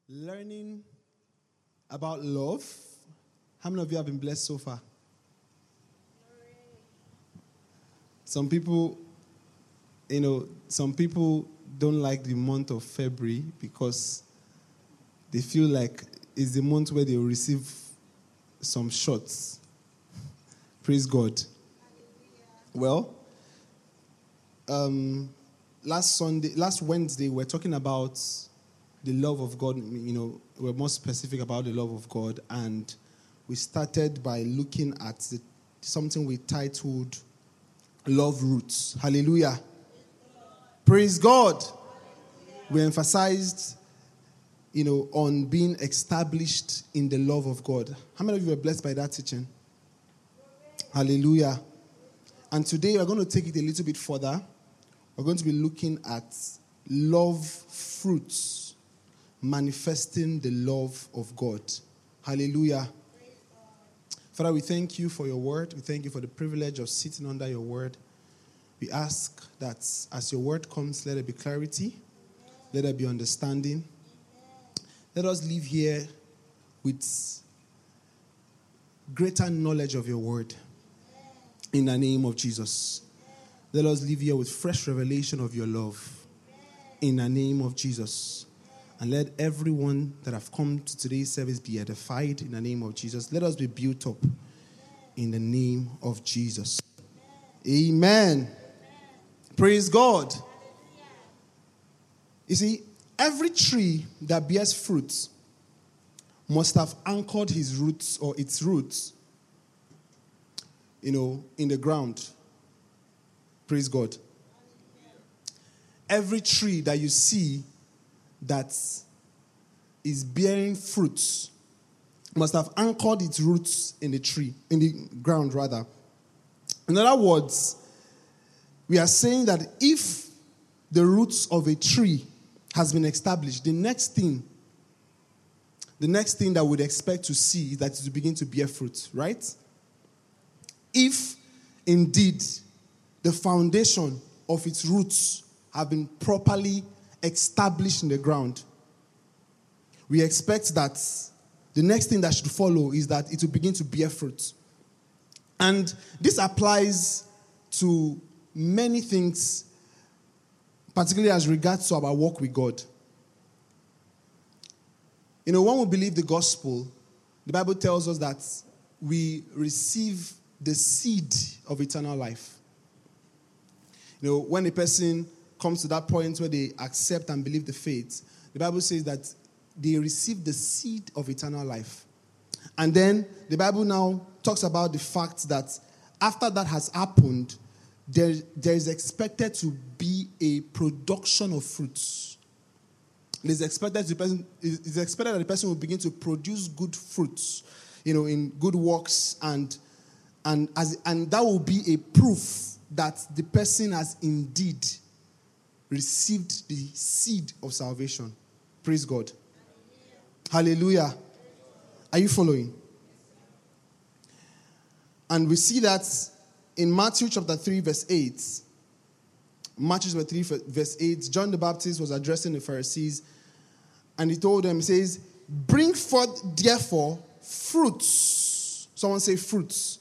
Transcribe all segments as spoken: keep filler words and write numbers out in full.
learning about love. How many of you have been blessed so far? Some people, you know, some people don't like the month of February because they feel like it's the month where they will receive some shots. Praise God. Well, um, last Sunday, last Wednesday, we were talking about the love of God. You know, we we're more specific about the love of God, and we started by looking at the, something we titled "Love Roots." Hallelujah! Praise God. We emphasized, you know, on being established in the love of God. How many of you were blessed by that teaching? Hallelujah. And today we're going to take it a little bit further. We're going to be looking at love fruits, manifesting the love of God. Hallelujah. Father, we thank you for your word. We thank you for the privilege of sitting under your word. We ask that as your word comes, let there be clarity. Let there be understanding. Let us live here with greater knowledge of your word. In the name of Jesus. Let us live here with fresh revelation of your love. In the name of Jesus. And let everyone that have come to today's service be edified in the name of Jesus. Let us be built up in the name of Jesus. Amen. Amen. Praise God. You see, every tree that bears fruit must have anchored his roots or its roots, you know, in the ground. Praise God. Every tree that you see that is bearing fruits must have anchored its roots in the tree, in the ground rather. In other words, we are saying that if the roots of a tree has been established, the next thing, the next thing that we'd expect to see is that it will begin to bear fruit, right? If indeed the foundation of its roots have been properly established in the ground, we expect that the next thing that should follow is that it will begin to bear fruit. And this applies to many things, particularly as regards to our walk with God. You know, when we believe the gospel, the Bible tells us that we receive the seed of eternal life. You know, when a person comes to that point where they accept and believe the faith, the Bible says that they receive the seed of eternal life. And then the Bible now talks about the fact that after that has happened, there, there is expected to be a production of fruits. It is expected, to person, it is expected that the person will begin to produce good fruits, you know, in good works, and and as and that will be a proof that the person has indeed received the seed of salvation. Praise God. Hallelujah. Hallelujah. Are you following? And we see that in Matthew chapter three, verse eight. Matthew chapter three, verse eight, John the Baptist was addressing the Pharisees, and he told them, he says, "Bring forth therefore fruits." Someone say fruits.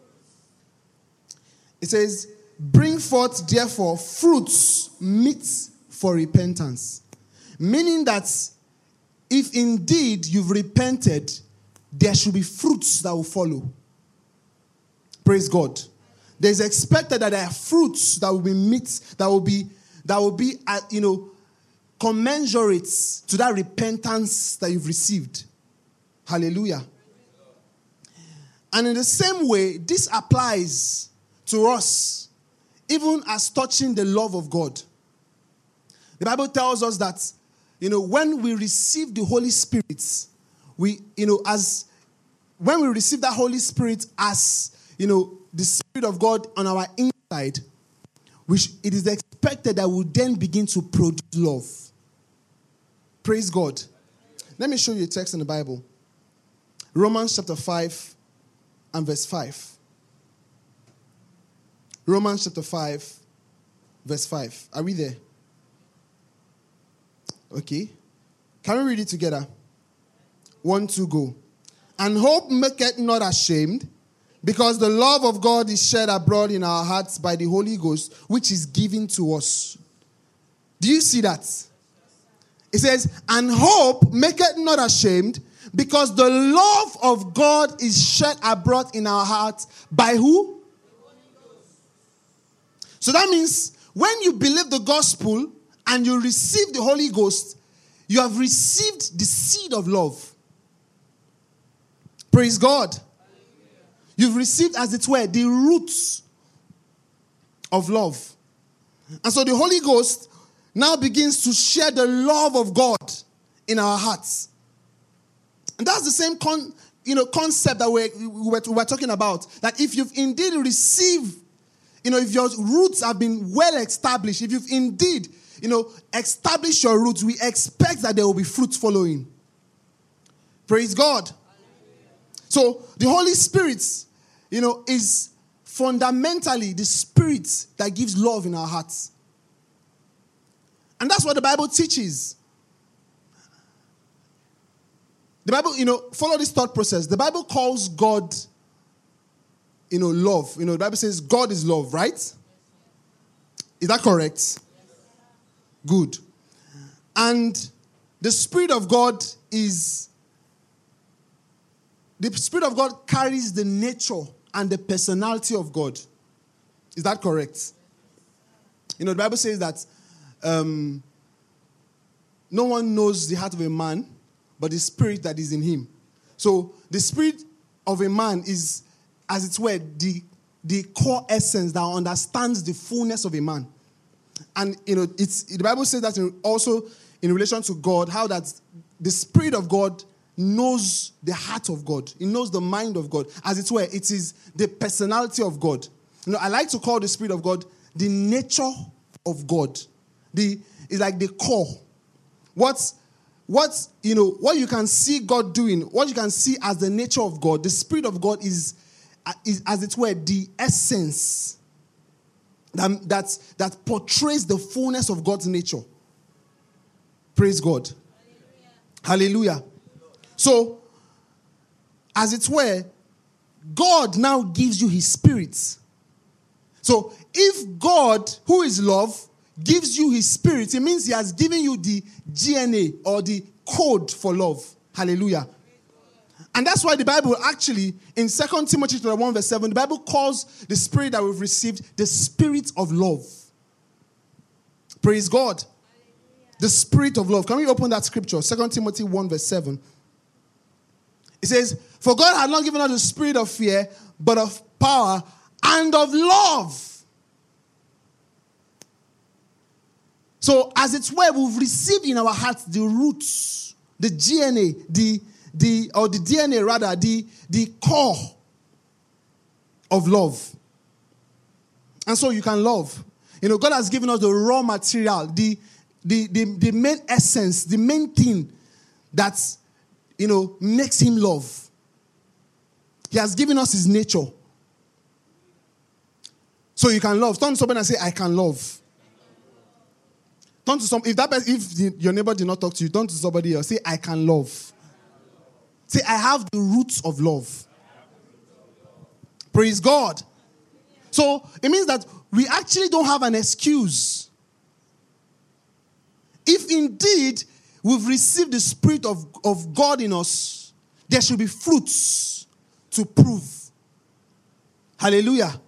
It says, "Bring forth therefore fruits meet for repentance." Meaning that if indeed you've repented, there should be fruits that will follow. Praise God. There's expected that there are fruits that will be meet, that will be, that will be, uh, you know, commensurate to that repentance that you've received. Hallelujah. And in the same way, this applies to us, even as touching the love of God. The Bible tells us that, you know, when we receive the Holy Spirit, we, you know, as, when we receive that Holy Spirit as, you know, the Spirit of God on our inside, which it is expected that we then begin to produce love. Praise God. Let me show you a text in the Bible. Romans chapter five and verse five. Romans chapter five, verse five. Are we there? Okay. Can we read it together? One, two, go. And hope maketh not ashamed, because the love of God is shed abroad in our hearts by the Holy Ghost, which is given to us. Do you see that? It says, and hope maketh not ashamed, because the love of God is shed abroad in our hearts by who? So that means when you believe the gospel and you receive the Holy Ghost, you have received the seed of love. Praise God. You've received, as it were, the roots of love. And so the Holy Ghost now begins to share the love of God in our hearts. And that's the same con, you know, concept that we're, we were, we were talking about. That if you've indeed received, you know, if your roots have been well established, if you've indeed, you know, established your roots, we expect that there will be fruit following. Praise God. So the Holy Spirit, you know, is fundamentally the Spirit that gives love in our hearts. And that's what the Bible teaches. The Bible, you know, follow this thought process. The Bible calls God, you know, love. You know, the Bible says God is love, right? Is that correct? Good. And the Spirit of God is, the Spirit of God carries the nature and the personality of God. Is that correct? You know, the Bible says that um, no one knows the heart of a man but the spirit that is in him. So the spirit of a man is, as it were, the, the core essence that understands the fullness of a man. And, you know, it's the Bible says that in, also in relation to God, how that the Spirit of God knows the heart of God. It knows the mind of God. As it were, it is the personality of God. You know, I like to call the Spirit of God the nature of God. The It's like the core. What's What, you know, what you can see God doing, what you can see as the nature of God, the Spirit of God is, is as it were, the essence that, that, that portrays the fullness of God's nature. Praise God. Hallelujah. Hallelujah. So, as it were, God now gives you his Spirit. So, if God, who is love, gives you his Spirit, it means he has given you the D N A or the code for love. Hallelujah. And that's why the Bible actually, in Second Timothy one verse seven, the Bible calls the Spirit that we've received the Spirit of love. Praise God. The Spirit of love. Can we open that scripture? Second Timothy one verse seven. It says, for God had not given us the spirit of fear, but of power and of love. So, as it were, we've received in our hearts the roots, the D N A, the the or the D N A rather, the the core of love. And so you can love. You know, God has given us the raw material, the the the, the main essence, the main thing that, you know, makes him love. He has given us his nature. So you can love. Turn to somebody and say, I can love. Turn to some, if that person, if the, your neighbor did not talk to you, turn to somebody else. Say, I can love. Say, I have the roots of love. Praise God. So it means that we actually don't have an excuse. If indeed we've received the Spirit of, of God in us, there should be fruits to prove. Hallelujah.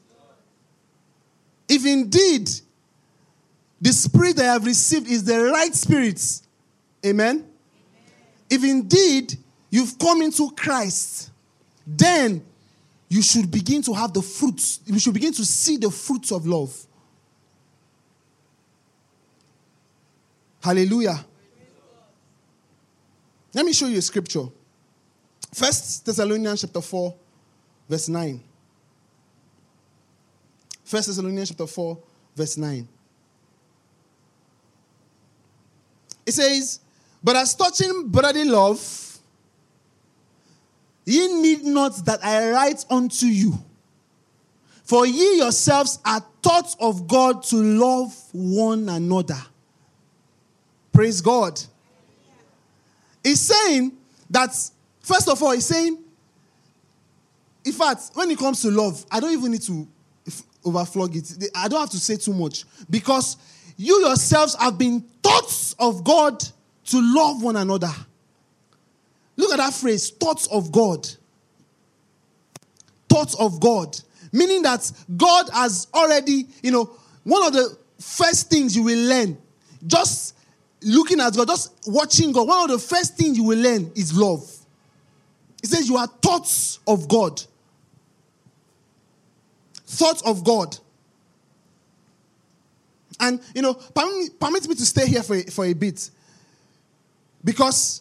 If indeed the Spirit that I have received is the right Spirit. Amen? Amen? If indeed you've come into Christ, then you should begin to have the fruits. You should begin to see the fruits of love. Hallelujah. Let me show you a scripture. First Thessalonians chapter four, verse nine. First Thessalonians chapter four, verse nine. It says, but as touching brotherly love, ye need not that I write unto you. For ye yourselves are taught of God to love one another. Praise God. It's saying that, first of all, he's saying, in fact, when it comes to love, I don't even need to overflog it. I don't have to say too much. Because you yourselves have been taught of God to love one another. Look at that phrase, thoughts of God. Thoughts of God. Meaning that God has already, you know, one of the first things you will learn, just looking at God, just watching God, one of the first things you will learn is love. It says you are thoughts of God. Thoughts of God. And, you know, permit, permit me to stay here for, for a bit. Because,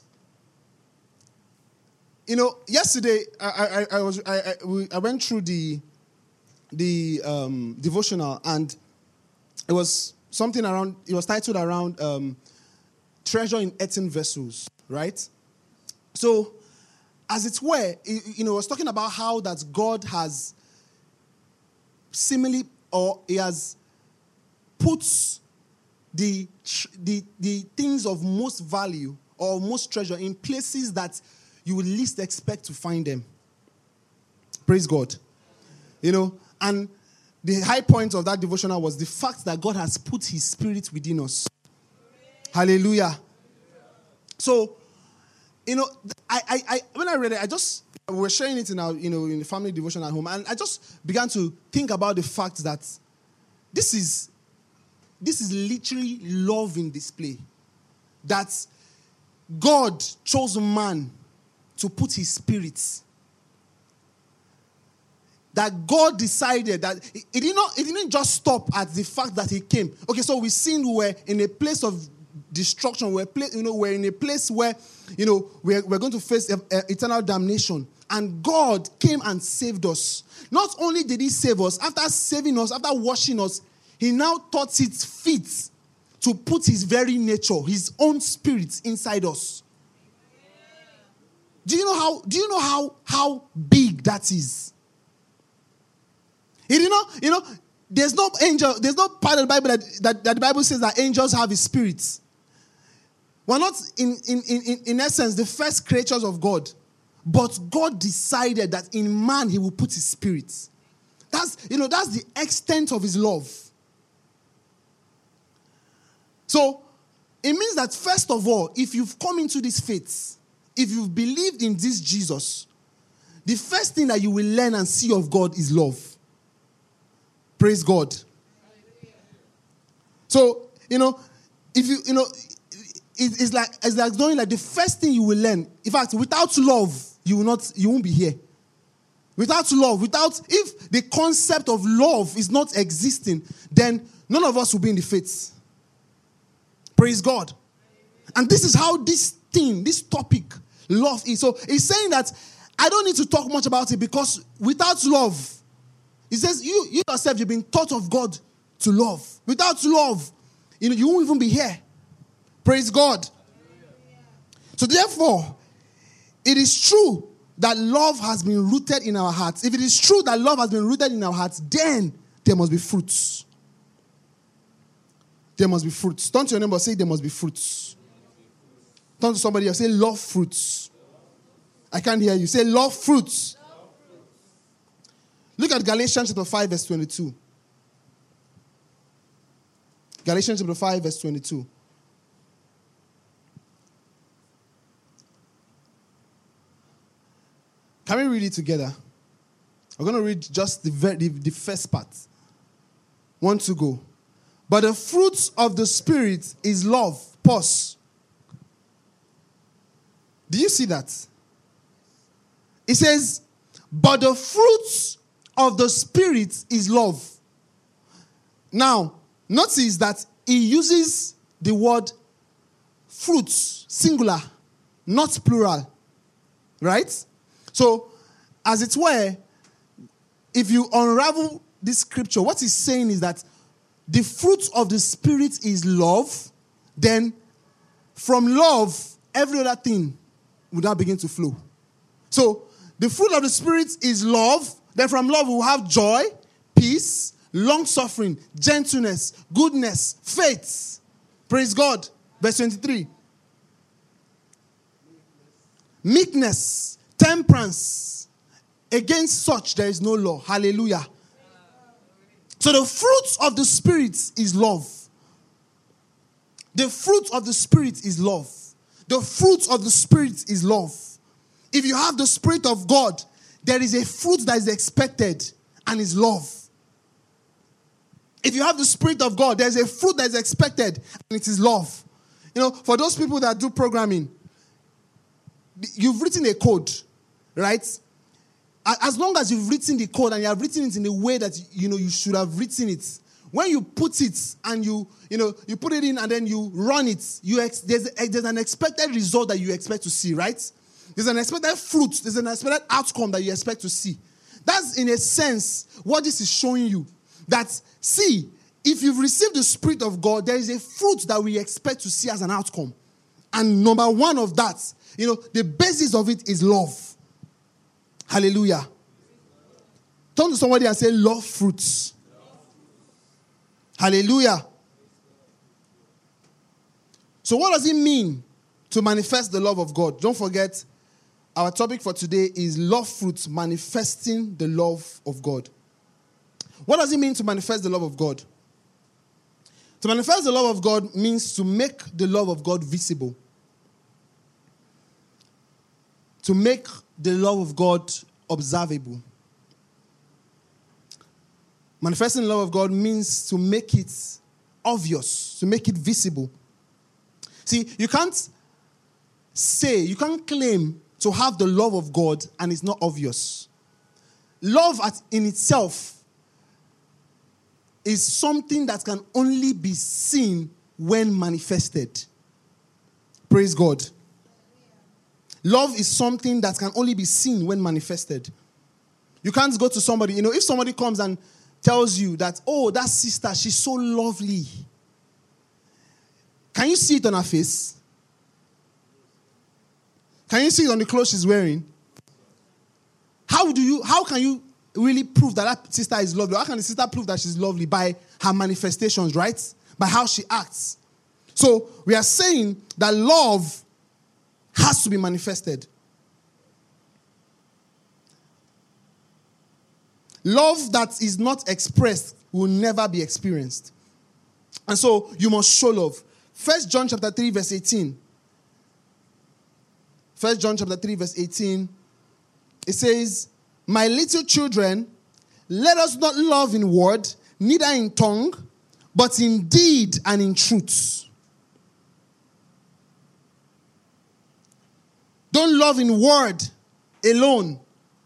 you know, yesterday I, I, I was I, I, I went through the the um, devotional, and it was something around. It was titled around um, treasure in earthen vessels, right? So, as it were, you know, I was talking about how that God has seemingly, or He has put the the the things of most value or most treasure in places that you would least expect to find them. Praise God. You know, and the high point of that devotional was the fact that God has put His Spirit within us. Hallelujah. So, you know, I, I, I when I read it, I just, we were sharing it in our, you know, in the family devotion at home, and I just began to think about the fact that this is, this is literally love in display. That God chose man to put His Spirit. That God decided that it, it, did not, it didn't just stop at the fact that He came. Okay, so we seen we were in a place of destruction. We're, you know, we're in a place where, you know, we're, we're going to face uh, eternal damnation. And God came and saved us. Not only did He save us, after saving us, after washing us, He now thought it fit to put His very nature, His own Spirit inside us. Do you know how, do you know how, how big that is? You know, you know, there's no angel, there's no part of the Bible that, that, that the Bible says that angels have His spirits. We're not, in, in, in, in essence, the first creatures of God. But God decided that in man He will put His Spirit. That's, you know, that's the extent of His love. So, it means that first of all, if you've come into this faith, if you've believed in this Jesus, the first thing that you will learn and see of God is love. Praise God. So, you know, if you, you know, it, it's like, it's like knowing like the first thing you will learn. In fact, without love, you will not, you won't be here. Without love, without, if the concept of love is not existing, then none of us will be in the faith. Praise God. And this is how this thing, this topic, love is. So he's saying that I don't need to talk much about it because without love, he says you, you yourself, you've been taught of God to love. Without love, you know, you won't even be here. Praise God. So therefore, it is true that love has been rooted in our hearts. If it is true that love has been rooted in our hearts, then there must be fruits. There must be fruits. Turn to your neighbor, say there must be fruits. Turn to somebody else, say love fruits. I can't hear you. Say love fruits. Look at Galatians chapter five, verse twenty-two. Galatians chapter five, verse twenty-two. Can we read it together? We're going to read just the, the, the first part. One to go. But the fruits of the Spirit is love. Pause. Do you see that? It says, but the fruits of the Spirit is love. Now, notice that he uses the word fruits, singular, not plural. Right? So, as it were, if you unravel this scripture, what he's saying is that the fruit of the Spirit is love. Then, from love, every other thing will now begin to flow. So, the fruit of the Spirit is love. Then from love, we will have joy, peace, long-suffering, gentleness, goodness, faith. Praise God. Verse twenty-three. meekness, temperance. Against such there is no law. Hallelujah. So the fruit of the Spirit is love. The fruit of the Spirit is love. The fruit of the Spirit is love. If you have the Spirit of God, there is a fruit that is expected and is love. If you have the Spirit of God, there is a fruit that is expected and it is love. You know, for those people that do programming, you've written a code, right? As long as you've written the code and you have written it in the way that you know you should have written it, when you put it and you you know you put it in and then you run it, you ex- there's a, there's an expected result that you expect to see, right? There's an expected fruit, there's an expected outcome that you expect to see. That's in a sense what this is showing you. That see, if you've received the Spirit of God, there is a fruit that we expect to see as an outcome, and number one of that, you know, the basis of it is love. Hallelujah. Turn to somebody and say, love fruits. Hallelujah. So what does it mean to manifest the love of God? Don't forget, our topic for today is love fruits, manifesting the love of God. What does it mean to manifest the love of God? To manifest the love of God means to make the love of God visible. To make the love of God observable. Manifesting the love of God means to make it obvious, to make it visible. See, you can't say, you can't claim to have the love of God and it's not obvious. Love at, in itself is something that can only be seen when manifested. Praise God. Love is something that can only be seen when manifested. You can't go to somebody, you know, if somebody comes and tells you that, oh, that sister, she's so lovely. Can you see it on her face? Can you see it on the clothes she's wearing? How do you, how can you really prove that that sister is lovely? How can the sister prove that she's lovely? By her manifestations, right? By how she acts. So we are saying that love has to be manifested. Love that is not expressed will never be experienced. And so you must show love. First John chapter three, verse eighteen. First John chapter three, verse eighteen. It says, my little children, let us not love in word, neither in tongue, but in deed and in truth. Don't love in word alone.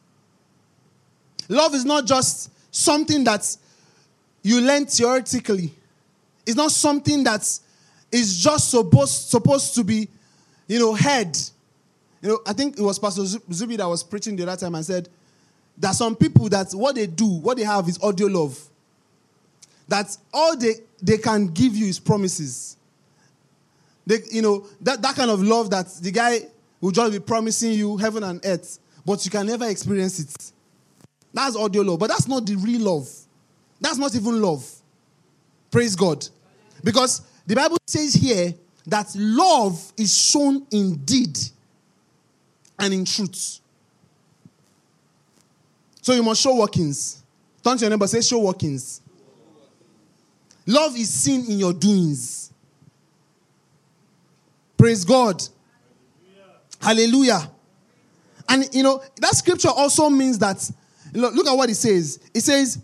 Love is not just something that you learn theoretically. It's not something that is just supposed, supposed to be, you know, heard. You know, I think it was Pastor Zubi that was preaching the other time and said that some people that what they do, what they have is audio love. That all they, they can give you is promises. They, you know, that, that kind of love that the guy will just be promising you heaven and earth, but you can never experience it. That's audio love, but that's not the real love. That's not even love. Praise God. Because the Bible says here that love is shown in deed and in truth. So you must show workings. Turn to your neighbor, say show workings. Love is seen in your doings. Praise God. Hallelujah. And you know, that scripture also means that, look at what it says. It says,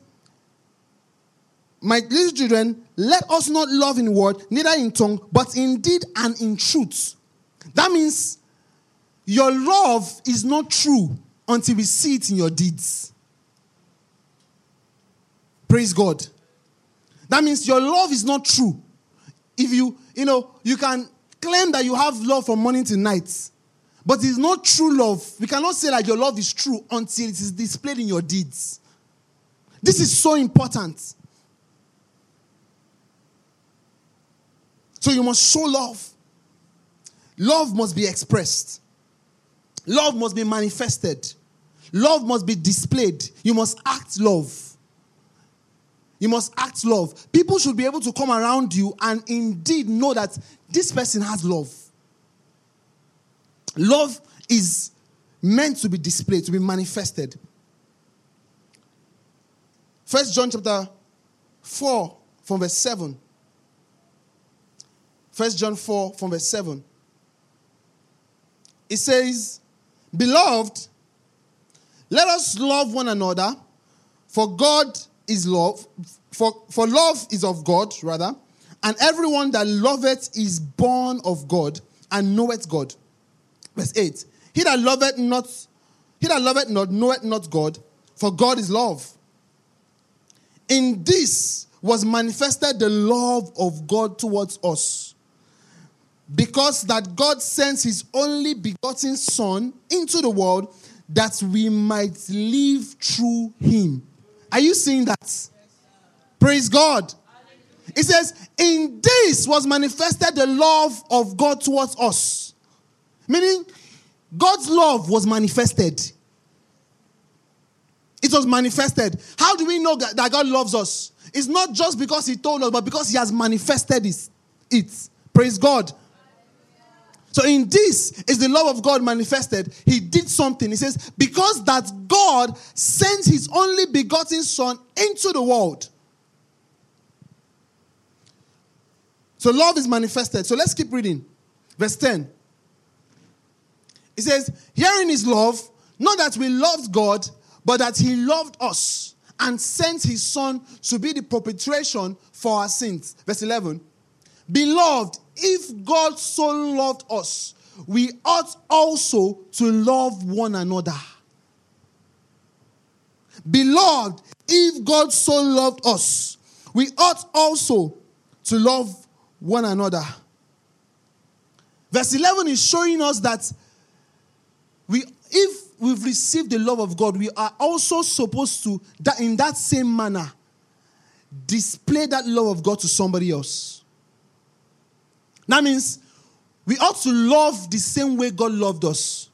my little children, let us not love in word, neither in tongue, but in deed and in truth. That means your love is not true until we see it in your deeds. Praise God. That means your love is not true. If you, you know, you can claim that you have love from morning to night, but it's not true love. We cannot say that your love is true until it is displayed in your deeds. This is so important. So you must show love. Love must be expressed. Love must be manifested. Love must be displayed. You must act love. You must act love. People should be able to come around you and indeed know that this person has love. Love is meant to be displayed, to be manifested. First John chapter four from verse seven. First John four from verse seven. It says, "Beloved, let us love one another, for God is love, for, for love is of God, rather, and everyone that loveth is born of God and knoweth God." Verse eight. He that loveth not, he that loveth not knoweth not God, for God is love. In this was manifested the love of God towards us, because that God sent his only begotten Son into the world that we might live through him. Are you seeing that? Yes, praise God. It says, in this was manifested the love of God towards us. Meaning, God's love was manifested. It was manifested. How do we know that God loves us? It's not just because he told us, but because he has manifested it. Praise God. So in this is the love of God manifested. He did something. He says, because that God sent his only begotten Son into the world. So love is manifested. So let's keep reading. Verse ten. It says, herein is love, not that we loved God, but that he loved us and sent his Son to be the propitiation for our sins. Verse eleven. Beloved, if God so loved us, we ought also to love one another. Beloved, if God so loved us, we ought also to love one another. Verse eleven is showing us that we, if we've received the love of God, we are also supposed to, that in that same manner, display that love of God to somebody else. That means we ought to love the same way God loved us.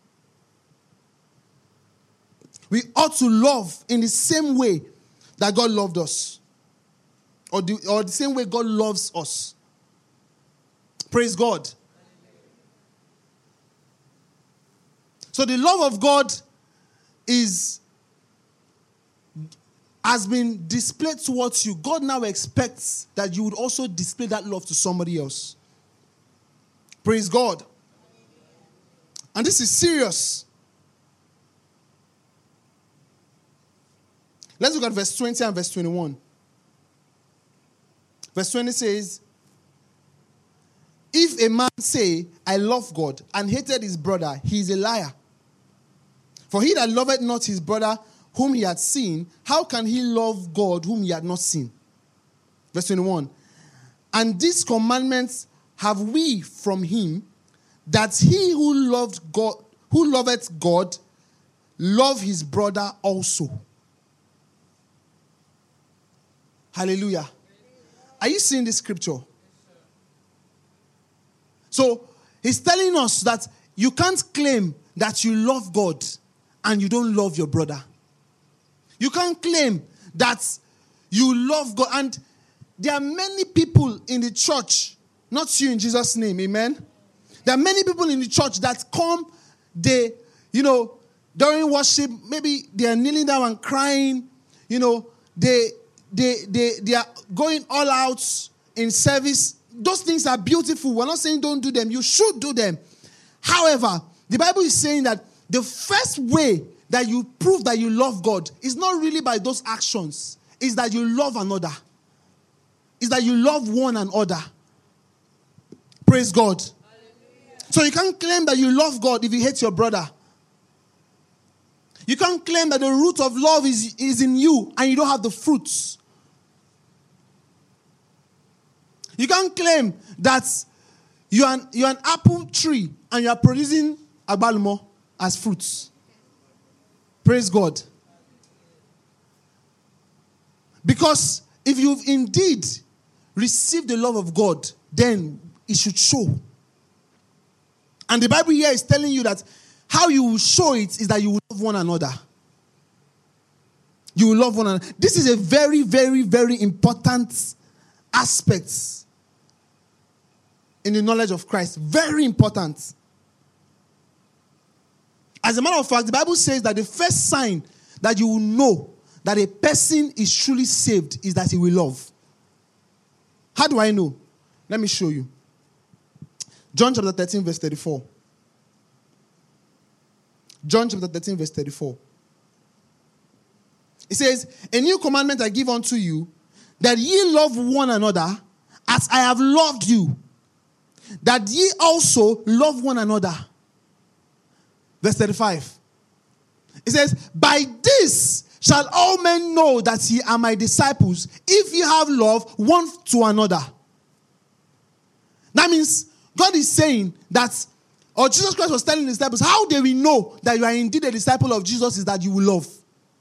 We ought to love in the same way that God loved us. Or the, or the same way God loves us. Praise God. So the love of God is has been displayed towards you. God now expects that you would also display that love to somebody else. Praise God. And this is serious. Let's look at verse twenty and verse twenty-one. Verse twenty says, if a man say, I love God, and hated his brother, he is a liar. For he that loveth not his brother whom he had seen, how can he love God whom he had not seen? Verse twenty-one. And these commandments have we from him, that he who loved God, who loveth God, love his brother also. Hallelujah. Are you seeing this scripture? So he's telling us that you can't claim that you love God and you don't love your brother. You can't claim that you love God. And there are many people in the church, not you in Jesus' name, amen? There are many people in the church that come, they, you know, during worship, maybe they are kneeling down and crying, you know, they, they, they, they are going all out in service. Those things are beautiful. We're not saying don't do them. You should do them. However, the Bible is saying that the first way that you prove that you love God is not really by those actions. It's that you love another. It's that you love one another. Praise God. Hallelujah. So you can't claim that you love God if you hate your brother. You can't claim that the root of love is, is in you and you don't have the fruits. You can't claim that you're an, you're an apple tree and you're producing agbalumo as fruits. Praise God. Because if you've indeed received the love of God, then it should show. And the Bible here is telling you that how you will show it is that you will love one another. You will love one another. This is a very, very, very important aspect in the knowledge of Christ. Very important. As a matter of fact, the Bible says that the first sign that you will know that a person is truly saved is that he will love. How do I know? Let me show you. John chapter thirteen, verse thirty-four. John chapter thirteen, verse thirty-four. It says, a new commandment I give unto you, that ye love one another as I have loved you, that ye also love one another. Verse thirty-five. It says, by this shall all men know that ye are my disciples, if ye have love one to another. That means God is saying that, or Jesus Christ was telling his disciples, how do we know that you are indeed a disciple of Jesus is that you will love.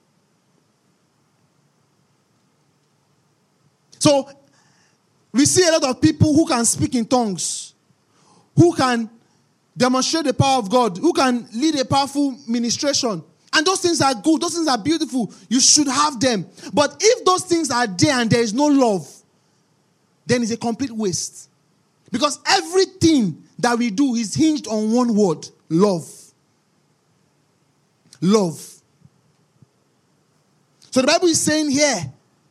So, we see a lot of people who can speak in tongues, who can demonstrate the power of God, who can lead a powerful ministration. And those things are good. Those things are beautiful. You should have them. But if those things are there and there is no love, then it's a complete waste. Because everything that we do is hinged on one word: love. Love. So the Bible is saying here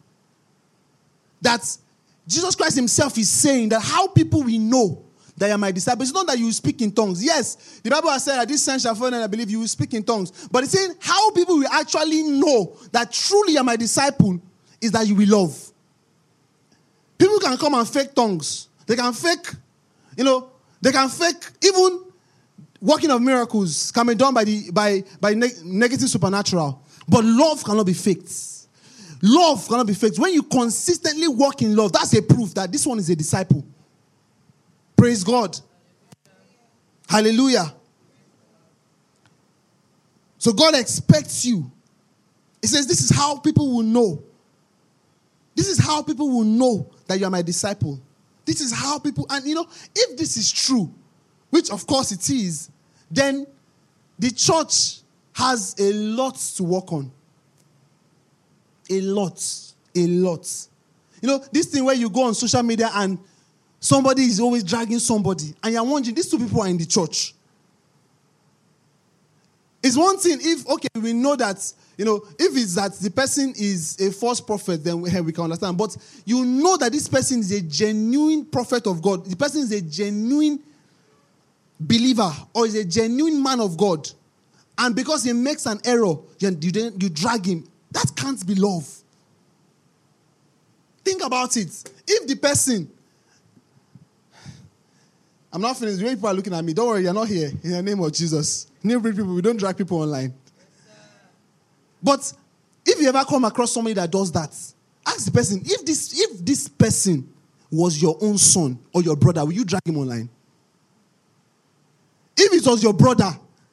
that Jesus Christ himself is saying that how people will know that you are my disciples. It's not that you speak in tongues. Yes, the Bible has said that this sign shall follow, and I believe you will speak in tongues. But it's saying how people will actually know that truly you are my disciple is that you will love. People can come and fake tongues. They can fake, you know, they can fake even working of miracles can be done by the by by ne- negative supernatural. But love cannot be faked. Love cannot be faked. When you consistently walk in love, that's a proof that this one is a disciple. Praise God. Hallelujah. So God expects you. He says this is how people will know. This is how people will know that you are my disciple. This is how people, and you know, if this is true, which of course it is, then the church has a lot to work on. A lot. A lot. You know, this thing where you go on social media and somebody is always dragging somebody, and you're wondering, these two people are in the church. It's one thing if, okay, we know that, you know, if it's that the person is a false prophet, then we, we can understand. But you know that this person is a genuine prophet of God. The person is a genuine believer or is a genuine man of God. And because he makes an error, you, you, you drag him. That can't be love. Think about it. If the person... I'm not finished. Many people are looking at me. Don't worry, you're not here. In the name of Jesus. New breed people, we don't drag people online. But if you ever come across somebody that does that, ask the person, if this if this person was your own son or your brother, will you drag him online? If it was your brother,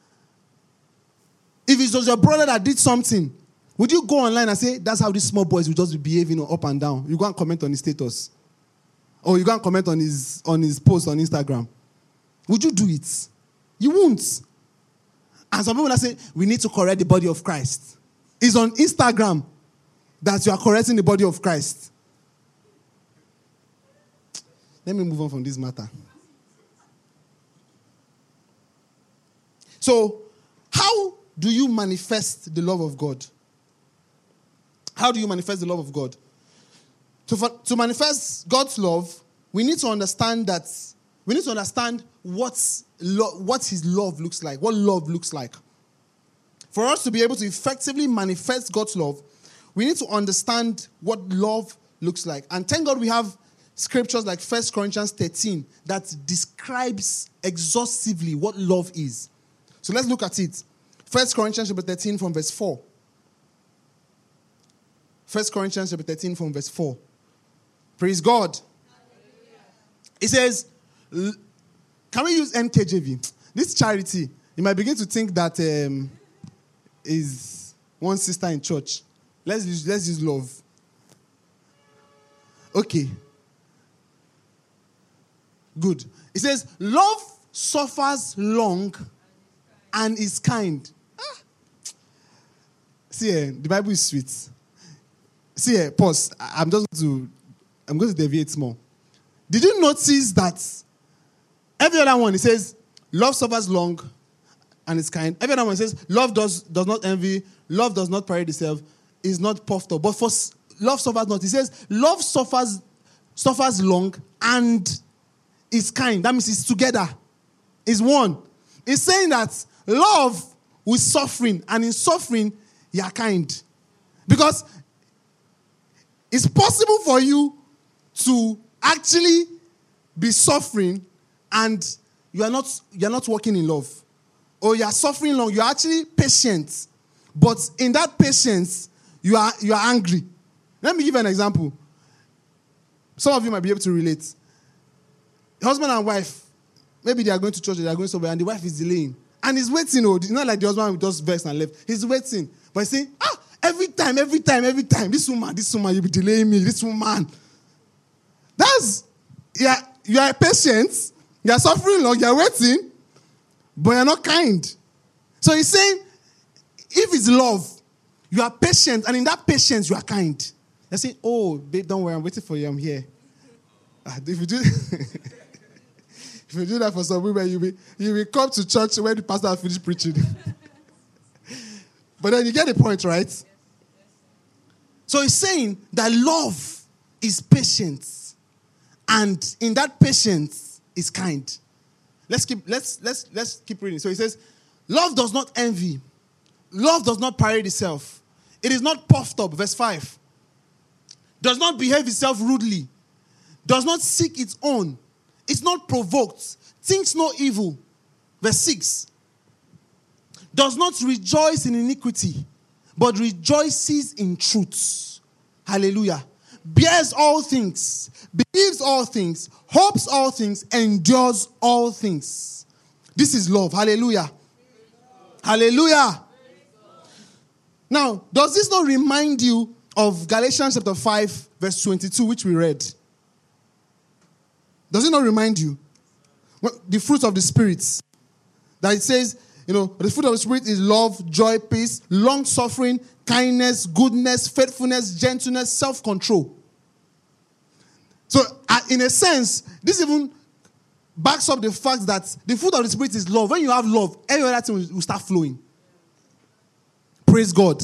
if it was your brother that did something, would you go online and say, that's how these small boys will just be behaving up and down? You go and comment on his status. Or you go and comment on his on his post on Instagram. Would you do it? You won't. And some people are saying, we need to correct the body of Christ. It's on Instagram that you are correcting the body of Christ. Let me move on from this matter. So, how do you manifest the love of God? How do you manifest the love of God? To, to manifest God's love, we need to understand that, we need to understand what's lo- what his love looks like, what love looks like. For us to be able to effectively manifest God's love, we need to understand what love looks like. And thank God we have scriptures like First Corinthians thirteen that describes exhaustively what love is. So let's look at it. First Corinthians thirteen from verse four. First Corinthians thirteen from verse four. Praise God. It says, can we use N K J V? This charity, you might begin to think that um, is one sister in church. Let's use, let's use love. Okay. Good. It says, love suffers long and is kind. Ah. See, eh, the Bible is sweet. See, eh, pause. I'm just going to, I'm going to deviate more. Did you notice that every other one, it says, love suffers long and is kind. Every time it says, love does, does not envy, love does not parade itself, is not puffed up. But for love suffers not. It says, love suffers suffers long and is kind. That means it's together. It's one. It's saying that love with suffering, and in suffering, you are kind. Because it's possible for you to actually be suffering and you are not you are not walking in love. Or you are suffering long, you are actually patient. But in that patience, you are you are angry. Let me give you an example. Some of you might be able to relate. Husband and wife, maybe they are going to church, they are going somewhere, and the wife is delaying. And he's waiting. Oh, it's not like the husband just vexed and left. He's waiting. But he's saying, ah, every time, every time, every time, this woman, this woman, you'll be delaying me, this woman. That's, yeah, you are patient, you are suffering long, you are waiting, but you're not kind. So he's saying, if it's love, you are patient, and in that patience, you are kind. You're saying, oh, babe, don't worry, I'm waiting for you, I'm here. Ah, if you do... If you do that for some women, you will, you will come to church when the pastor has finished preaching. But then you get the point, right? So he's saying that love is patience. And in that patience is kind. Let's keep, let's, let's, let's keep reading. So he says, love does not envy. Love does not parade itself. It is not puffed up. Verse five. Does not behave itself rudely. Does not seek its own. It's not provoked. Thinks no evil. Verse six. Does not rejoice in iniquity, but rejoices in truth. Hallelujah. Bears all things, believes all things, hopes all things, endures all things. This is love. Hallelujah. Hallelujah. Now, does this not remind you of Galatians chapter five, verse twenty-two, which we read? Does it not remind you? Well, the fruit of the Spirit. That it says, you know, the fruit of the Spirit is love, joy, peace, long-suffering, kindness, goodness, faithfulness, gentleness, self-control. So, uh, in a sense, this even backs up the fact that the fruit of the Spirit is love. When you have love, every other thing will, will start flowing. Praise God.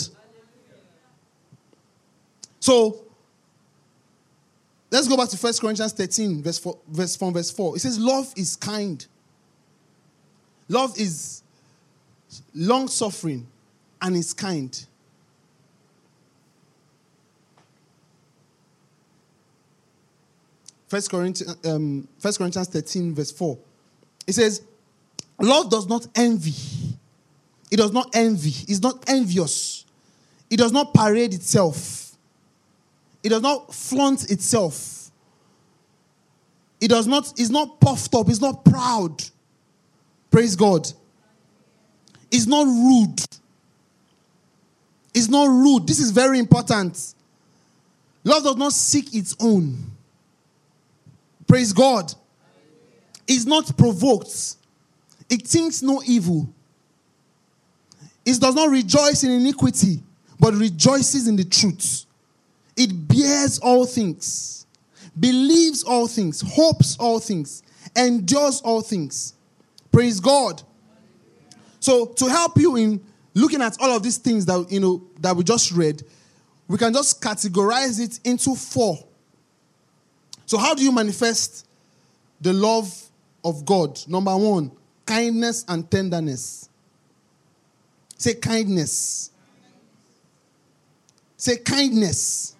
So, let's go back to First Corinthians thirteen, verse four, verse from verse four. It says, love is kind. Love is long-suffering and is kind. First Corinthians, um, First Corinthians thirteen, verse four. It says, love does not envy. It does not envy. It's not envious. It does not parade itself. It does not flaunt itself. It does not, it's not puffed up. It's not proud. Praise God. It's not rude. It's not rude. This is very important. Love does not seek its own. Praise God. It's not provoked. It thinks no evil. It does not rejoice in iniquity, but rejoices in the truth. It bears all things, believes all things, hopes all things, endures all things. Praise God. So to help you in looking at all of these things that you know that we just read, we can just categorize it into four. So how do you manifest the love of God? Number one, kindness and tenderness. Say kindness. Say kindness.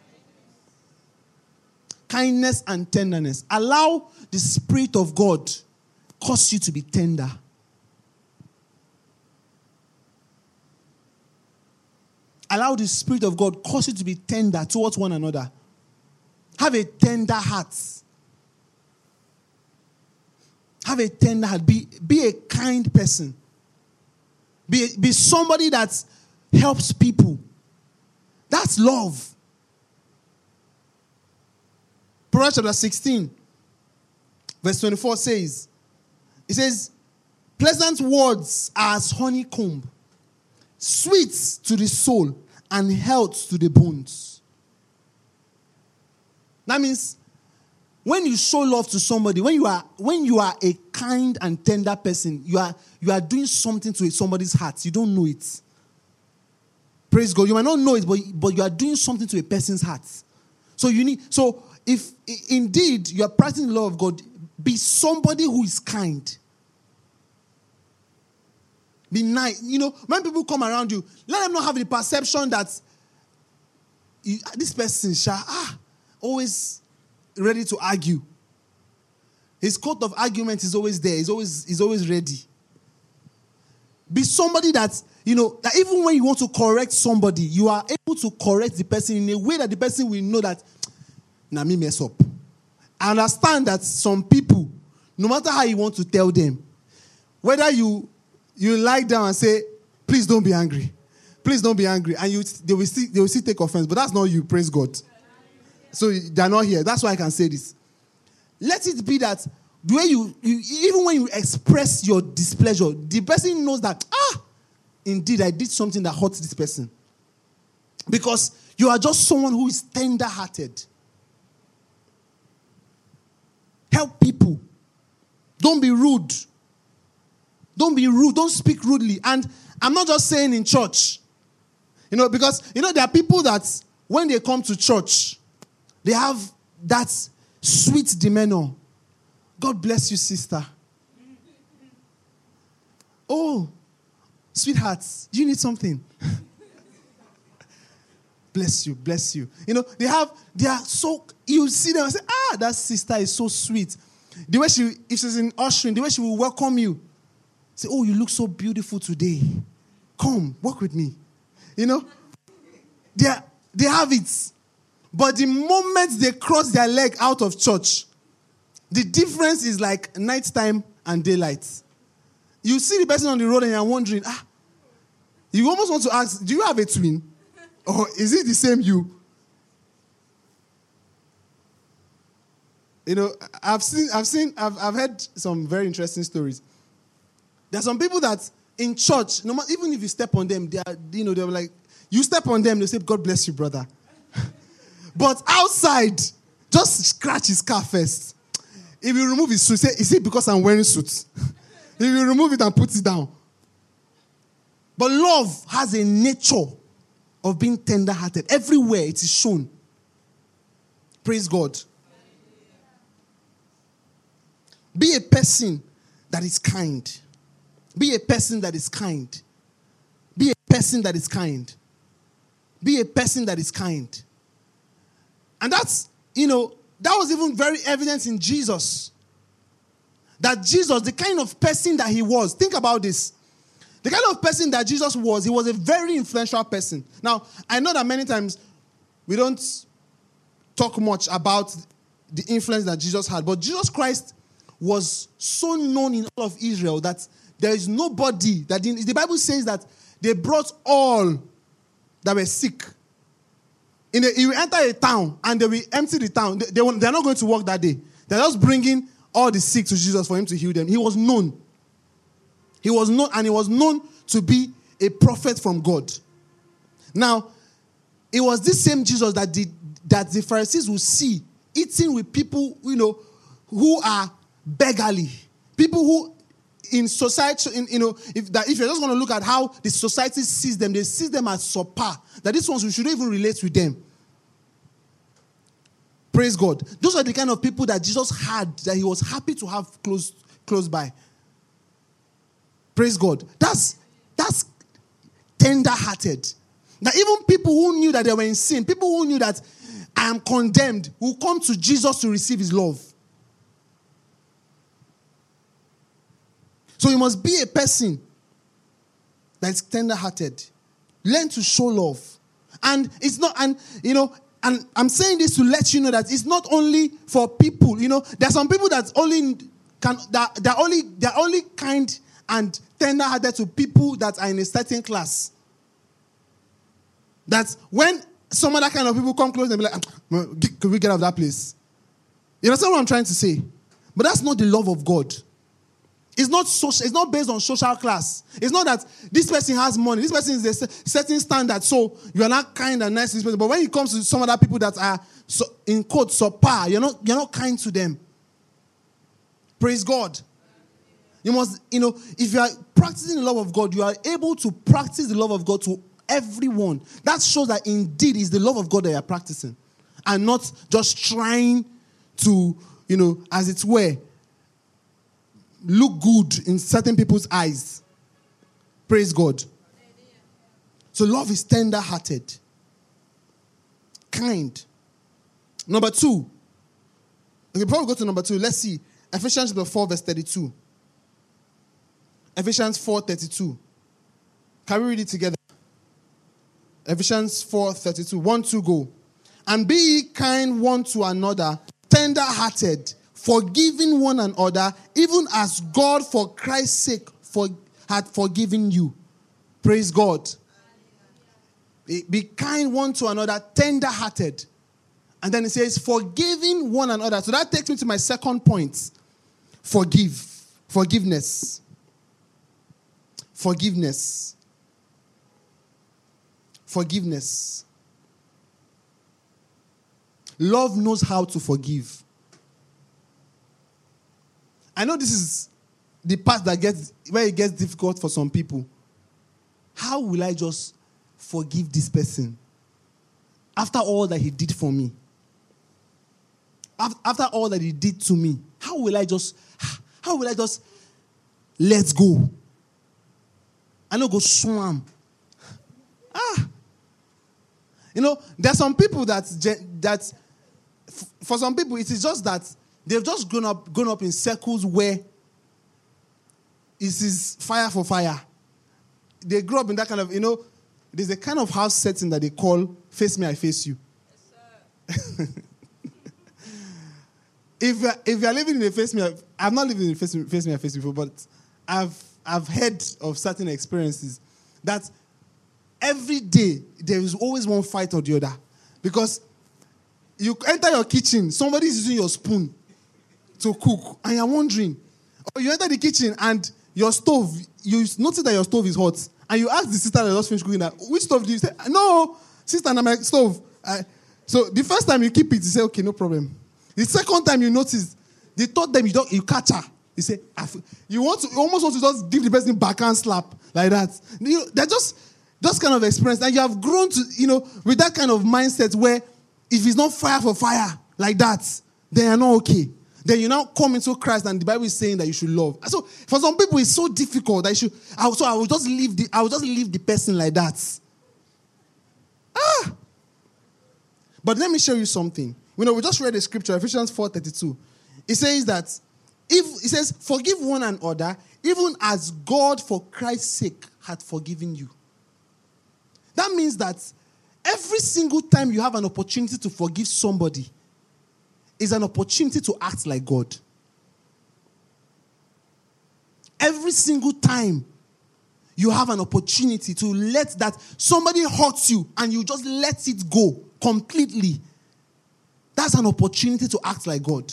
Kindness and tenderness. Allow the Spirit of God cause you to be tender. Allow the Spirit of God cause you to be tender towards one another. Have a tender heart. Have a tender heart. Be, be a kind person. Be, be somebody that helps people. That's love. Proverbs chapter sixteen, verse twenty-four says, it says, pleasant words are as honeycomb, sweet to the soul and health to the bones. That means when you show love to somebody, when you are when you are a kind and tender person, you are you are doing something to somebody's heart. You don't know it. Praise God. You might not know it, but, but you are doing something to a person's heart. So you need so if indeed you are practicing the love of God, be somebody who is kind. Be nice. You know, when people come around you, let them not have the perception that you, this person, ah, always ready to argue. His court of argument is always there. He's always, he's always ready. Be somebody that, you know, that even when you want to correct somebody, you are able to correct the person in a way that the person will know that, nah, me mess up. I understand that some people, no matter how you want to tell them, whether you you lie down and say, please don't be angry. Please don't be angry. And you they will still, they will still take offense. But that's not you, praise God. So they're not here. That's why I can say this. Let it be that the way you, you even when you express your displeasure, the person knows that, ah, indeed, I did something that hurts this person. Because you are just someone who is tender-hearted. Help people. Don't be rude. Don't be rude. Don't speak rudely. And I'm not just saying in church. You know, because, you know, there are people that when they come to church, they have that sweet demeanor. God bless you, sister. Oh, sweethearts, do you need something? Bless you, bless you. You know, they have, they are so, you see them and say, ah, that sister is so sweet. The way she, if she's in ushering, the way she will welcome you. Say, oh, you look so beautiful today. Come, walk with me. You know, they, are, they have it. But the moment they cross their leg out of church, the difference is like nighttime and daylight. You see the person on the road and you're wondering, ah, you almost want to ask, do you have a twin? Or is it the same you? You know, I've seen, I've seen, I've, I've heard some very interesting stories. There are some people that in church, no matter, even if you step on them, they are, you know, they're like, you step on them, they say, God bless you, brother. But outside, just scratch his car first. If you remove his suit, say, is it because I'm wearing suits? If you remove it and put it down. But love has a nature of being tender-hearted. Everywhere it is shown. Praise God. Be a person that is kind. Be a person that is kind. Be a person that is kind. Be a person that is kind. And that's, you know, that was even very evident in Jesus. That Jesus, the kind of person that he was, think about this. The kind of person that Jesus was, he was a very influential person. Now, I know that many times we don't talk much about the influence that Jesus had, but Jesus Christ was so known in all of Israel that there is nobody that didn't. The Bible says that they brought all that were sick. In the, you will enter a town and they will empty the town. They, they, they're not going to work that day. They're just bringing all the sick to Jesus for him to heal them. He was known. He was known, and he was known to be a prophet from God. Now, it was this same Jesus that the, that the Pharisees will see eating with people, you know, who are beggarly. People who in society, in, you know, if, that if you're just going to look at how the society sees them, they see them as subpar. That these ones, we shouldn't even relate with them. Praise God. Those are the kind of people that Jesus had, that he was happy to have close, close by. Praise God. That's, that's tender-hearted. Now, even people who knew that they were in sin, people who knew that I am condemned, will come to Jesus to receive his love. So you must be a person that's tender-hearted. Learn to show love. And it's not, and you know, and I'm saying this to let you know that it's not only for people. You know, there are some people that only can that they're only they're only kind and tender-hearted to people that are in a certain class. That when some other kind of people come close, they'll be like, can we get out of that place? You understand what I'm trying to say? But that's not the love of God. It's not social, it's not based on social class. It's not that this person has money. This person is a certain standard, so you are not kind and nice to this person. But when it comes to some other people that are so in quote, subpar. You're not, you're not kind to them. Praise God. You must, you know, if you are practicing the love of God, you are able to practice the love of God to everyone. That shows that indeed it's the love of God that you are practicing. And not just trying to, you know, as it were, look good in certain people's eyes. Praise God. So love is tender-hearted. Kind. Number two. Okay, before we go to number two, let's see. Ephesians chapter four, verse thirty-two. Ephesians four, thirty-two. Can we read it together? Ephesians four, thirty-two. One, two, go. And be ye kind one to another, tender-hearted, forgiving one another, even as God for Christ's sake for, had forgiven you. Praise God. Be, be kind one to another, tender-hearted. And then it says, forgiving one another. So that takes me to my second point. Forgive. Forgiveness. Forgiveness. Forgiveness. Love knows how to forgive. I know this is the part that gets where it gets difficult for some people. How will I just forgive this person after all that he did for me? After all that he did to me, how will I just, how will I just let go? I don't go swam. Ah. You know, there are some people that, that for some people, it is just that they've just grown up, grown up in circles where it is fire for fire. They grew up in that kind of, you know, there's a kind of house setting that they call face me, I face you. Yes, sir. If you're, if you're living in a face me, I've not lived in a face me, face me, I face before, but I've I've heard of certain experiences that every day there is always one fight or the other, because you enter your kitchen, somebody is using your spoon to cook, and you're wondering, or you enter the kitchen and your stove, you notice that your stove is hot, and you ask the sister that just finished cooking that, which stove do you say? No, sister, na my stove. Uh, so the first time you keep it, you say, okay, no problem. The second time you notice, the third time you don't, you catch her. You say, you want to, you almost want to just give the person backhand slap like that. You know, they're just, just kind of experience. And you have grown to, you know, with that kind of mindset where if it's not fire for fire like that, then you're not okay. Then you now come into Christ and the Bible is saying that you should love. So for some people, it's so difficult that you should, so I will just leave the, I will just leave the person like that. Ah! But let me show you something. You know, we just read the scripture, Ephesians four thirty-two. It says that, if it says, forgive one another, even as God for Christ's sake had forgiven you. That means that every single time you have an opportunity to forgive somebody is an opportunity to act like God. Every single time you have an opportunity to let that somebody hurts you and you just let it go completely, that's an opportunity to act like God.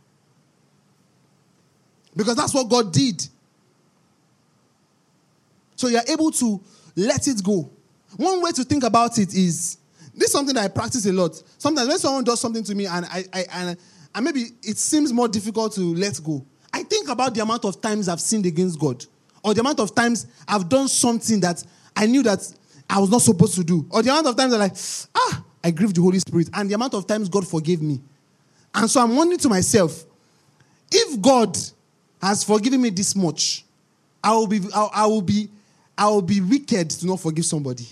Because that's what God did. So you're able to let it go. One way to think about it is, this is something that I practice a lot. Sometimes when someone does something to me and I, I and, and maybe it seems more difficult to let go, I think about the amount of times I've sinned against God, or the amount of times I've done something that I knew that I was not supposed to do, or the amount of times I'm like, ah, I grieved the Holy Spirit, and the amount of times God forgave me. And so I'm wondering to myself, if God has forgiven me this much, I will be, I, I will be, I will be wicked to not forgive somebody.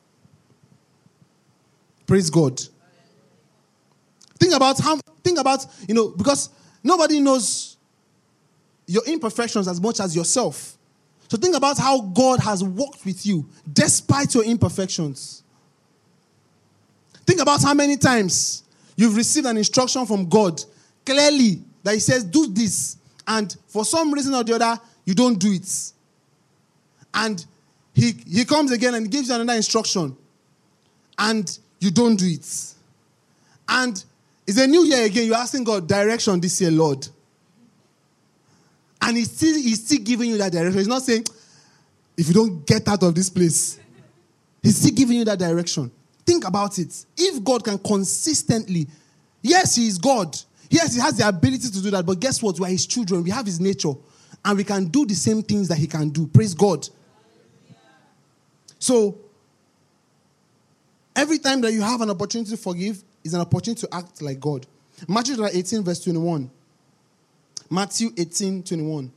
Praise God. Think about how, think about, you know, because nobody knows your imperfections as much as yourself. So think about how God has worked with you despite your imperfections. Think about how many times you've received an instruction from God clearly that he says, do this. And for some reason or the other, you don't do it. And he, he comes again and gives you another instruction. And you don't do it. And it's a new year again. You're asking God direction this year, Lord. And he's still, he's still giving you that direction. He's not saying, if you don't get out of this place. He's still giving you that direction. Think about it. If God can consistently Yes, he is God. Yes, he has the ability to do that. But guess what? We are his children. We have his nature. And we can do the same things that he can do. Praise God. So, every time that you have an opportunity to forgive is an opportunity to act like God. Matthew eighteen, verse twenty-one. Matthew eighteen, twenty-one.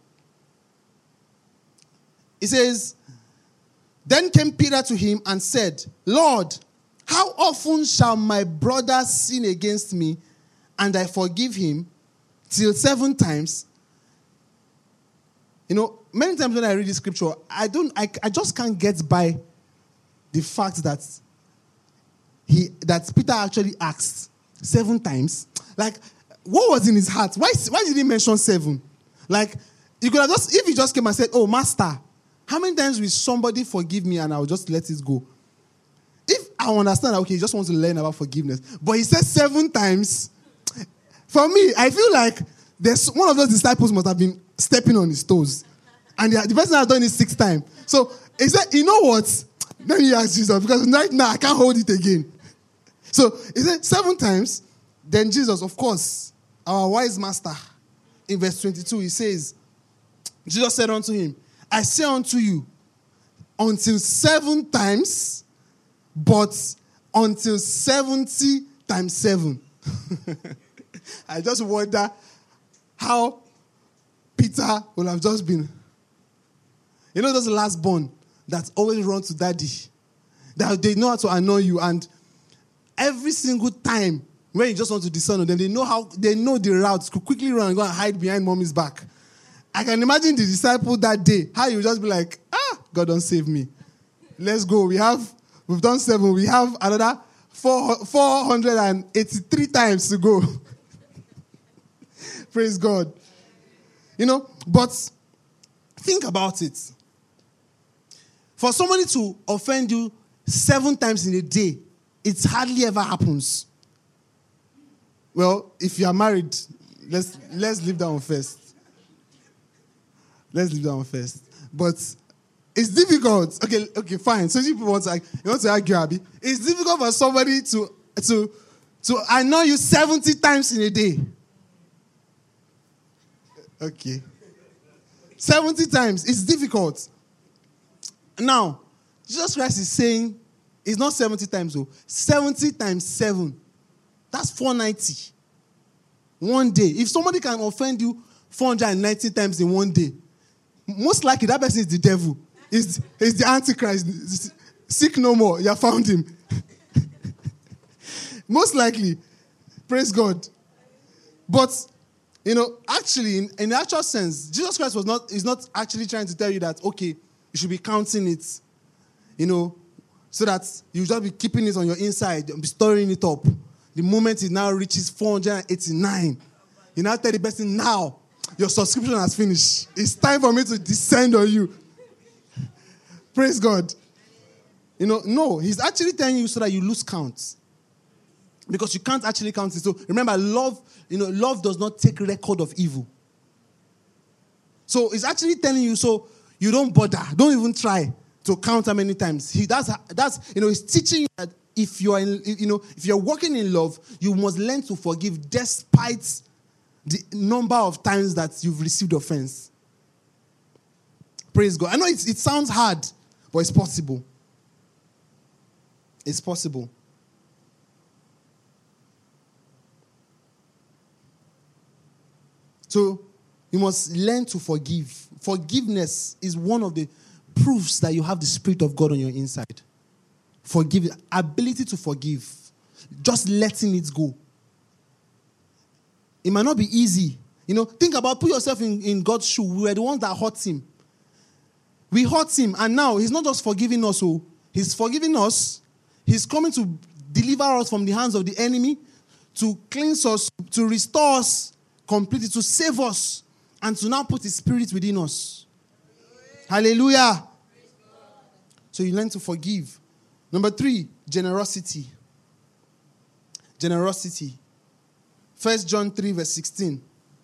It says, then came Peter to him and said, Lord, how often shall my brother sin against me and I forgive him? Till seven times? You know, many times when I read the scripture, I don't, I, I just can't get by the fact that he, that Peter actually asked seven times. Like, what was in his heart? Why, why did he mention seven? Like, you could have just, if he just came and said, oh, master, how many times will somebody forgive me and I'll just let it go? If I understand, okay, he just wants to learn about forgiveness. But he said seven times. For me, I feel like there's one of those disciples must have been stepping on his toes. And the, the person has done it six times. So he said, you know what? Let me ask Jesus, because right now I can't hold it again. So he said seven times. Then Jesus, of course, our wise master, in verse twenty-two, he says, Jesus said unto him, I say unto you, until seven times, but until seventy times seven. I just wonder how Peter would have just been. You know those last born that always run to daddy, that they know how to annoy you, and every single time when you just want to discern on them, they know how they know the routes, could quickly run and go and hide behind mommy's back. I can imagine the disciple that day, how you just be like, ah, God don't save me. Let's go. We have, we've done seven. We have another four, four hundred eighty-three times to go. Praise God. You know, but think about it. For somebody to offend you seven times in a day, it hardly ever happens. Well, if you are married, let's let's leave that one first. Let's leave that one first. But it's difficult. Okay, okay, fine. So people want to, you want to argue, Abby. It's difficult for somebody to to to annoy you seventy times in a day. Okay. seventy times. It's difficult. Now, Jesus Christ is saying, it's not seventy times, though. seventy times seven. That's four hundred ninety. One day. If somebody can offend you four hundred ninety times in one day, most likely that person is the devil. Is is the Antichrist. Seek no more. You have found him. Most likely. Praise God. But, you know, actually, in, in the actual sense, Jesus Christ was not is not actually trying to tell you that, okay, you should be counting it, you know, so that you just be keeping it on your inside, be storing it up. The moment it now reaches four hundred eighty-nine, you now tell the person, now, your subscription has finished. It's time for me to descend on you. Praise God. You know, no, he's actually telling you so that you lose count. Because you can't actually count it. So remember, love, you know, love does not take record of evil. So it's actually telling you so you don't bother. Don't even try to count how many times. He that's that's you know, he's teaching you that if you are in, you know, if you're walking in love, you must learn to forgive despite the number of times that you've received offense. Praise God. I know it, it sounds hard, but it's possible. It's possible. So, you must learn to forgive. Forgiveness is one of the proofs that you have the Spirit of God on your inside. Forgive, ability to forgive. Just letting it go. It might not be easy. You know, think about, put yourself in, in God's shoe. We were the ones that hurt him. We hurt him, and now he's not just forgiving us. Oh, he's forgiving us. He's coming to deliver us from the hands of the enemy, to cleanse us, to restore us completely, to save us, and to now put his Spirit within us. Hallelujah. Hallelujah. So you learn to forgive. Number three, generosity. Generosity. First John three, verse sixteen.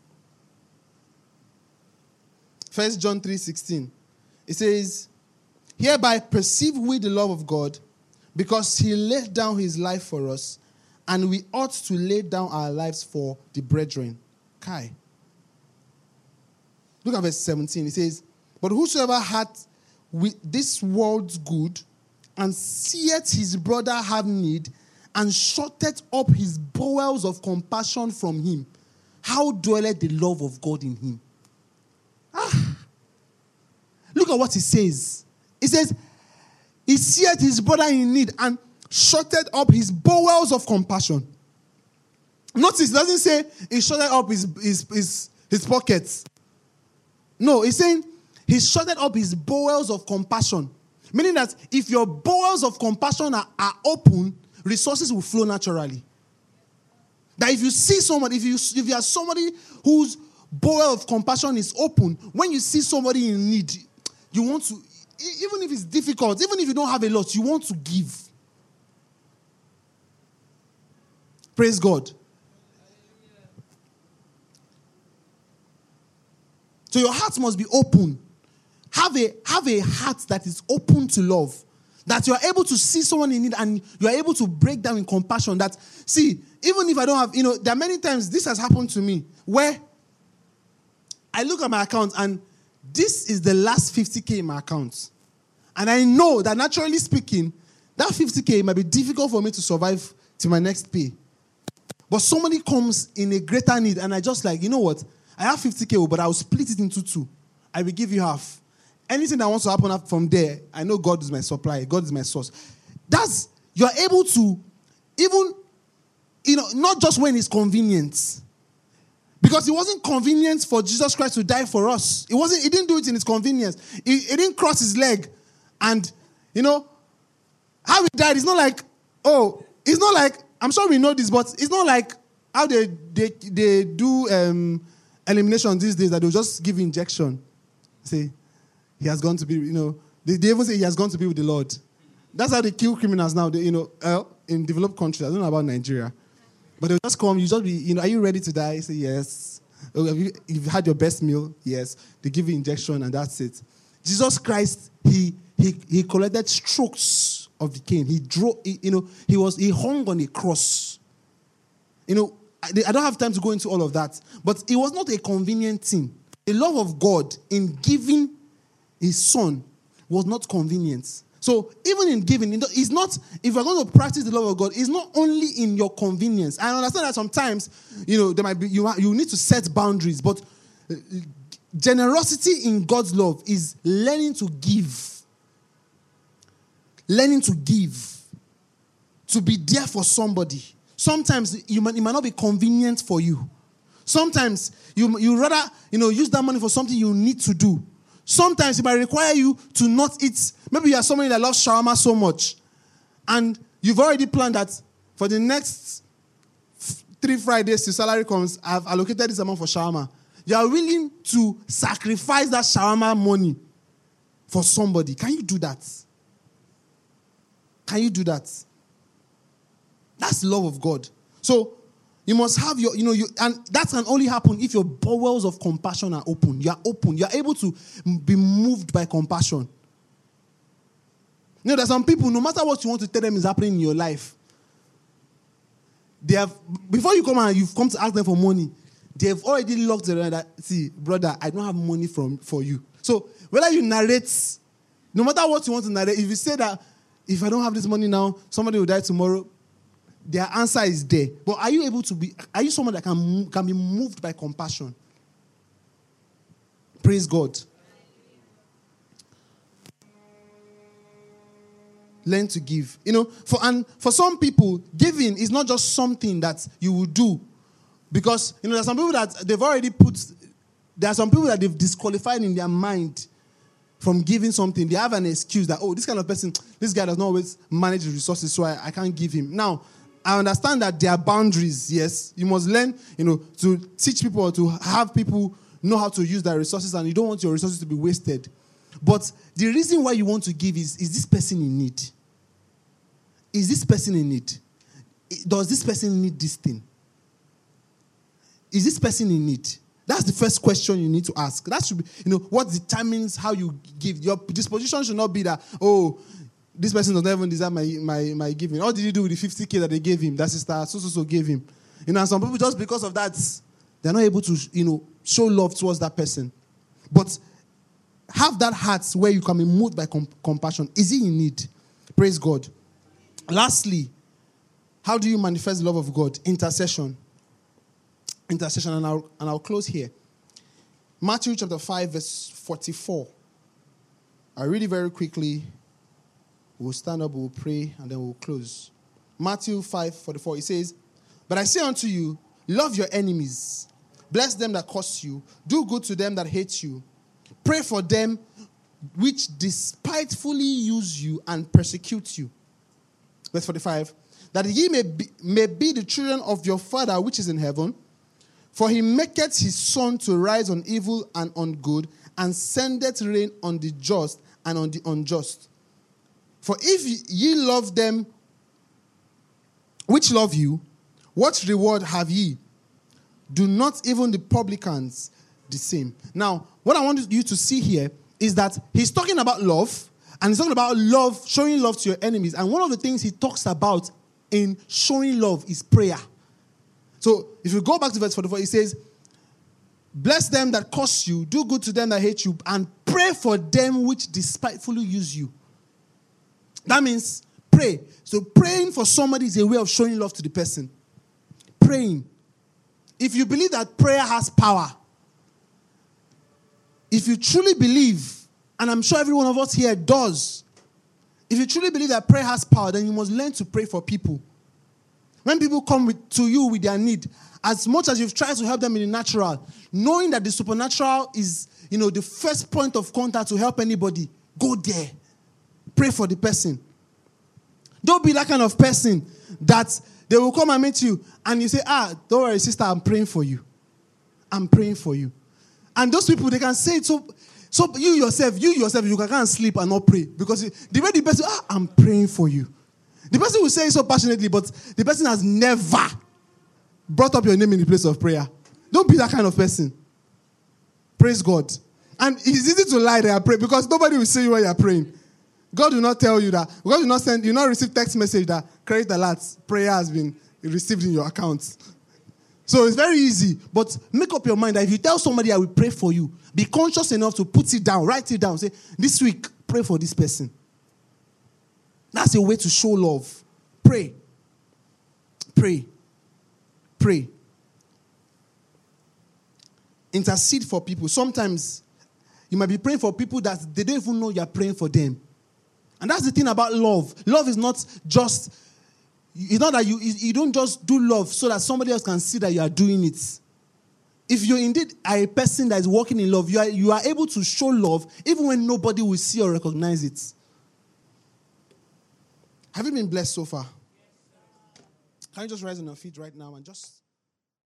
First John three, sixteen. It says, hereby perceive we the love of God, because he laid down his life for us, and we ought to lay down our lives for the brethren. Kai. Look at verse seventeen. It says, but whosoever hath with this world's good, and seeth his brother have need, and shutteth up his bowels of compassion from him, how dwelleth the love of God in him? Ah. Look at what he says. He says, he seeth his brother in need, and shutteth up his bowels of compassion. Notice, it doesn't say he shutted up his, his, his, his pockets. No, he's saying he shutted up his bowels of compassion. Meaning that if your bowels of compassion are, are open, resources will flow naturally. That if you see somebody, if you, if you are somebody whose bowel of compassion is open, when you see somebody in need, you want to, even if it's difficult, even if you don't have a lot, you want to give. Praise God. So your heart must be open. Have a, have a heart that is open to love. That you are able to see someone in need and you are able to break down in compassion. That, see, even if I don't have, you know, there are many times this has happened to me where I look at my account and this is the last fifty K in my account. And I know that naturally speaking, that fifty K might be difficult for me to survive to my next pay. But somebody comes in a greater need and I just like, you know what? I have fifty K, but I'll split it into two. I will give you half. Anything that wants to happen from there, I know God is my supply. God is my source. That's, you're able to, even, you know, not just when it's convenient. Because it wasn't convenient for Jesus Christ to die for us. It wasn't, he didn't do it in his convenience. He, he didn't cross his leg. And, you know, how he died, it's not like, oh, it's not like, I'm sure we know this, but it's not like how they, they, they do um, elimination these days, that they'll just give injection. Say, he has gone to be, you know, they, they even say he has gone to be with the Lord. That's how they kill criminals now, they, you know, uh, in developed countries. I don't know about Nigeria. But they'll just come, you just be, you know, are you ready to die? You say, yes. Oh, have you, you've had your best meal? Yes. They give you injection and that's it. Jesus Christ, he he he collected strokes of the cane. He drew, he, you know, he was, he hung on a cross. You know, I, I don't have time to go into all of that. But it was not a convenient thing. The love of God in giving his son was not convenient. So even in giving, it's not, if you're going to practice the love of God, it's not only in your convenience. I understand that sometimes, you know, there might be, you, you need to set boundaries, but generosity in God's love is learning to give. Learning to give. To be there for somebody. Sometimes you might, it might not be convenient for you. Sometimes you you rather, you know, use that money for something you need to do. Sometimes it might require you to not eat. Maybe you are somebody that loves shawarma so much. And you've already planned that for the next three Fridays till salary comes, I've allocated this amount for shawarma. You are willing to sacrifice that shawarma money for somebody. Can you do that? Can you do that? That's the love of God. So, you must have your, you know, you, and that can only happen if your bowels of compassion are open. You are open. You are able to be moved by compassion. You know, there's some people, no matter what you want to tell them is happening in your life, they have, before you come and you've come to ask them for money, they have already locked the that, see, brother, I don't have money from for you. So, whether you narrate, no matter what you want to narrate, if you say that, if I don't have this money now, somebody will die tomorrow, their answer is there. But are you able to be, are you someone that can, can be moved by compassion? Praise God. Learn to give. You know, for and for some people, giving is not just something that you will do. Because, you know, there are some people that they've already put, there are some people that they've disqualified in their mind from giving something. They have an excuse that, oh, this kind of person, this guy does not always manage the resources, so I, I can't give him. Now, I understand that there are boundaries, yes. You must learn, you know, to teach people or to have people know how to use their resources, and you don't want your resources to be wasted. But the reason why you want to give is, is this person in need? Is this person in need? Does this person need this thing? Is this person in need? That's the first question you need to ask. That should be, you know, what determines how you give. Your disposition should not be that, oh, this person does not even deserve my, my, my giving. What did you do with the fifty K that they gave him? That sister so so so gave him. You know, and some people, just because of that, they're not able to, you know, show love towards that person. But have that heart where you can be moved by com- compassion. Is he in need? Praise God. Lastly, how do you manifest the love of God? Intercession. Intercession, and I'll, and I'll close here. Matthew chapter five, verse forty-four. I read it very quickly. We'll stand up, we'll pray, and then we'll close. Matthew five, forty-four, it says, "But I say unto you, love your enemies. Bless them that curse you. Do good to them that hate you. Pray for them which despitefully use you and persecute you." Verse forty-five. "That ye may be, may be the children of your Father which is in heaven. For he maketh his sun to rise on evil and on good, and sendeth rain on the just and on the unjust. For if ye love them which love you, what reward have ye? Do not even the publicans the same?" Now, what I want you to see here is that he's talking about love, and he's talking about love, showing love to your enemies. And one of the things he talks about in showing love is prayer. So, if you go back to verse forty-four, he says, "Bless them that curse you, do good to them that hate you, and pray for them which despitefully use you." That means pray. So, praying for somebody is a way of showing love to the person. Praying. If you believe that prayer has power, if you truly believe, and I'm sure every one of us here does, if you truly believe that prayer has power, then you must learn to pray for people. When people come with, to you with their need, as much as you've tried to help them in the natural, knowing that the supernatural is, you know, the first point of contact to help anybody, go there. Pray for the person. Don't be that kind of person that they will come and meet you and you say, "Ah, don't worry, sister, I'm praying for you. I'm praying for you." And those people, they can say it so, so you yourself, you yourself, you can't sleep and not pray. Because the way the person, "Ah, I'm praying for you." The person will say it so passionately, but the person has never brought up your name in the place of prayer. Don't be that kind of person. Praise God. And it's easy to lie there and pray because nobody will see you when you're praying. God will not tell you that. God will not send, you will not receive text message that credit alert, prayer has been received in your account. So it's very easy. But make up your mind that if you tell somebody I will pray for you, be conscious enough to put it down, write it down. Say, this week, pray for this person. That's a way to show love. Pray. Pray. Pray. Intercede for people. Sometimes you might be praying for people that they don't even know you're praying for them. And that's the thing about love. Love is not just, it's not that you, you don't just do love so that somebody else can see that you are doing it. If you indeed are a person that is walking in love, you are, you are able to show love even when nobody will see or recognize it. Have you been blessed so far? Can you just rise on your feet right now and just...